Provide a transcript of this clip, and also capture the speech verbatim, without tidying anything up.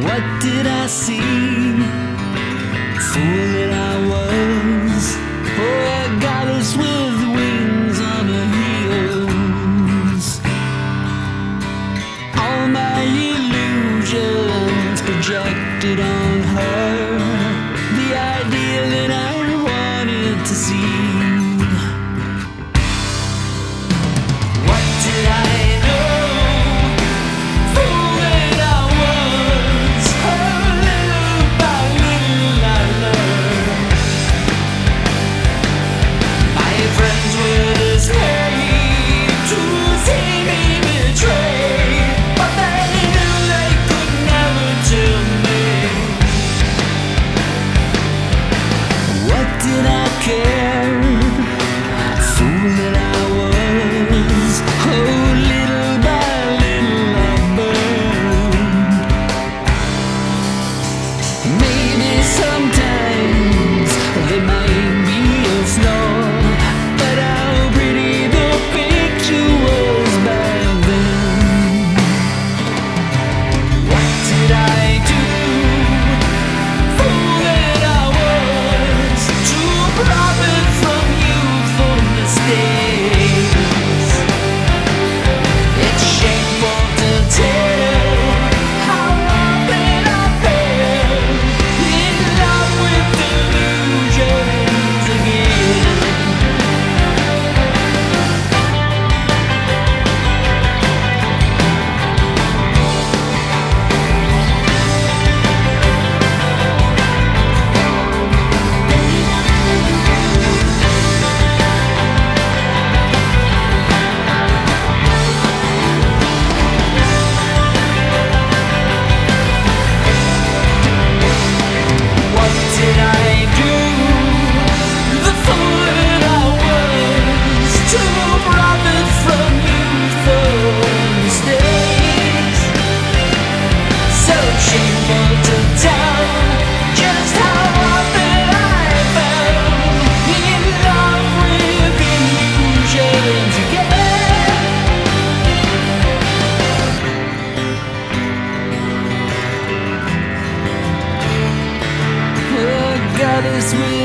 What did I see? Fool that I was. Oh, a goddess with wings on her heels. All my illusions projected on her. The idea that I wanted to see. What did I with